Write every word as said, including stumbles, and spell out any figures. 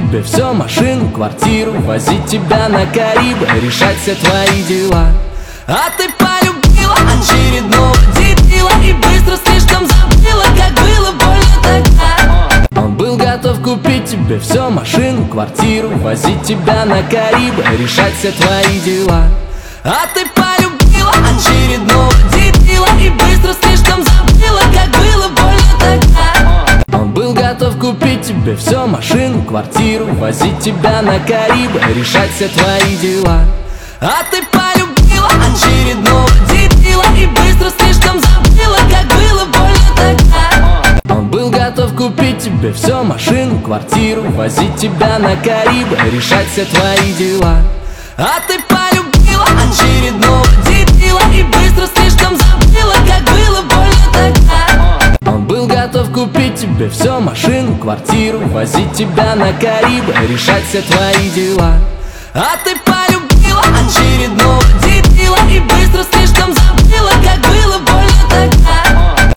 тебе все: машину, квартиру, возить тебя на Карибы, решать все твои дела. А ты полюбила очередного дебила и быстро слишком забыла, как было больно тогда. Он был готов купить тебе все: машину, квартиру, возить тебя на Карибы, решать все твои дела. А ты полюбила очередного дебила и быстро слишком забыла, как было больно тогда. Он был готов купить тебе все: машину, квартиру, возить тебя на Карибы, решать все твои дела. А ты полюбила очередного дебила и быстро слишком забыла, как было больно тогда. Он был готов купить тебе все: машину, квартиру, возить тебя на Карибы, решать все твои дела. А ты полюбила очередного дебила и быстро слишком забыла, как было больно тогда. Он был готов купить тебе все: машину, квартиру, возить тебя на Карибы, решать все твои дела. А ты полюбила